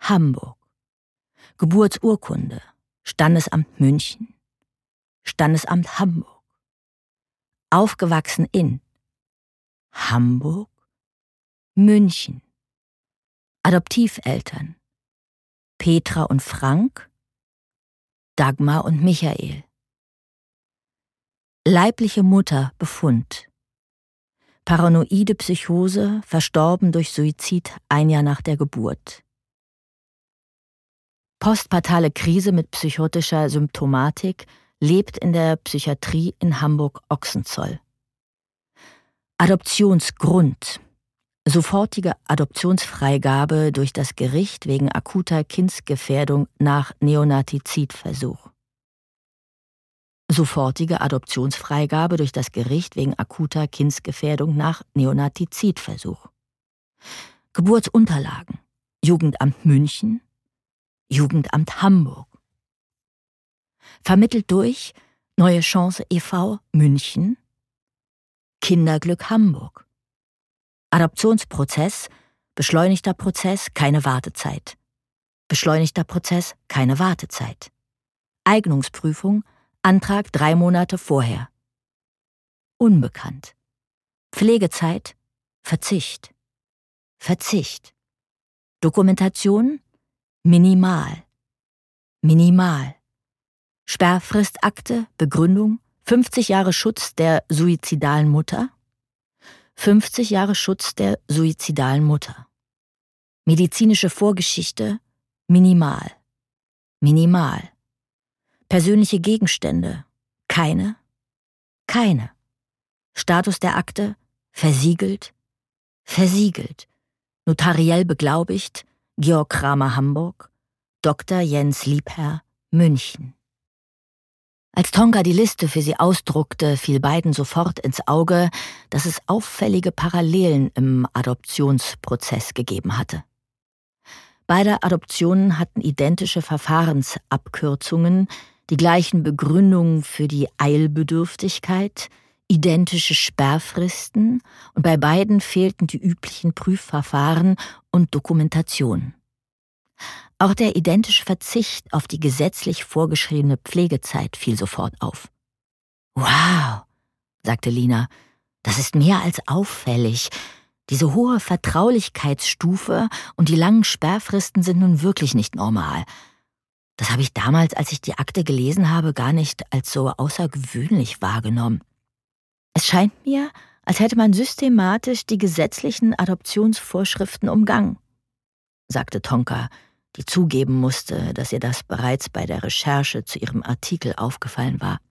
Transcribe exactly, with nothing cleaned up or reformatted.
Hamburg. Geburtsurkunde, Standesamt München, Standesamt Hamburg. Aufgewachsen in Hamburg, München. Adoptiveltern Petra und Frank, Dagmar und Michael. Leibliche Mutter Befund. Paranoide Psychose, verstorben durch Suizid ein Jahr nach der Geburt. Postpartale Krise mit psychotischer Symptomatik, lebt in der Psychiatrie in Hamburg-Ochsenzoll. Adoptionsgrund. Sofortige Adoptionsfreigabe durch das Gericht wegen akuter Kindsgefährdung nach Neonatizidversuch. Sofortige Adoptionsfreigabe durch das Gericht wegen akuter Kindsgefährdung nach Neonatizidversuch. Geburtsunterlagen. Jugendamt München, Jugendamt Hamburg. Vermittelt durch Neue Chance e V München, Kinderglück Hamburg. Adoptionsprozess, beschleunigter Prozess, keine Wartezeit. Beschleunigter Prozess, keine Wartezeit. Eignungsprüfung, Antrag drei Monate vorher. Unbekannt. Pflegezeit, Verzicht. Verzicht. Dokumentation, minimal. Minimal. Sperrfristakte, Begründung, fünfzig Jahre Schutz der suizidalen Mutter. fünfzig Jahre Schutz der suizidalen Mutter. Medizinische Vorgeschichte, minimal. Minimal. Persönliche Gegenstände, keine. Keine. Status der Akte, versiegelt. Versiegelt. Notariell beglaubigt, Georg Kramer Hamburg, Doktor Jens Liebherr München. Als Tonka die Liste für sie ausdruckte, fiel beiden sofort ins Auge, dass es auffällige Parallelen im Adoptionsprozess gegeben hatte. Beide Adoptionen hatten identische Verfahrensabkürzungen, die gleichen Begründungen für die Eilbedürftigkeit, identische Sperrfristen und bei beiden fehlten die üblichen Prüfverfahren und Dokumentation. Auch der identische Verzicht auf die gesetzlich vorgeschriebene Pflegezeit fiel sofort auf. »Wow«, sagte Lina, »das ist mehr als auffällig. Diese hohe Vertraulichkeitsstufe und die langen Sperrfristen sind nun wirklich nicht normal. Das habe ich damals, als ich die Akte gelesen habe, gar nicht als so außergewöhnlich wahrgenommen. Es scheint mir, als hätte man systematisch die gesetzlichen Adoptionsvorschriften umgangen«, sagte Tonka, die zugeben musste, dass ihr das bereits bei der Recherche zu ihrem Artikel aufgefallen war.